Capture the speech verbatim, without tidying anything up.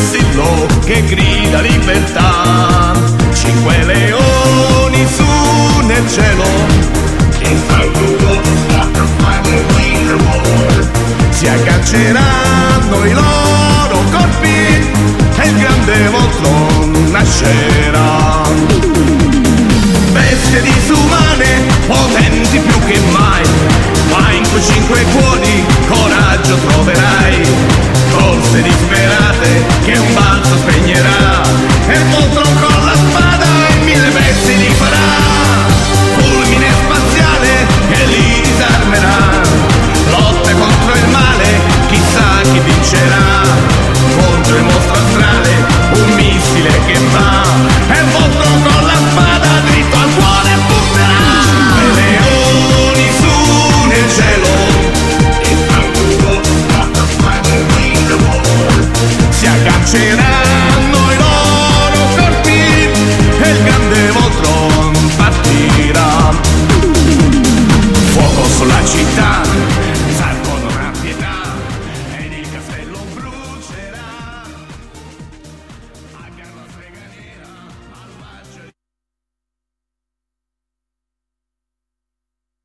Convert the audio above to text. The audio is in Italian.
vessillo che grida libertà. Cinque leoni su nel cielo, si agganceranno i loro corpi e il grande Voltron nascerà. Bestie disumane, potenti più che mai, ma in quei cinque cuori coraggio troverai. Corse disperate che un balzo spegnerà, e il Voltron con la spada e mille pezzi li farà. Fulmine spaziale che li disarmerà, lotte contro il male, chissà chi vincerà. Contro il mostro astrale, un missile che va, e il Voltron con la spada dritto al cuore punterà. Cinque leoni su nel cielo, si agganceranno i loro corpi e il grande Voltron partirà. Fuoco sulla città,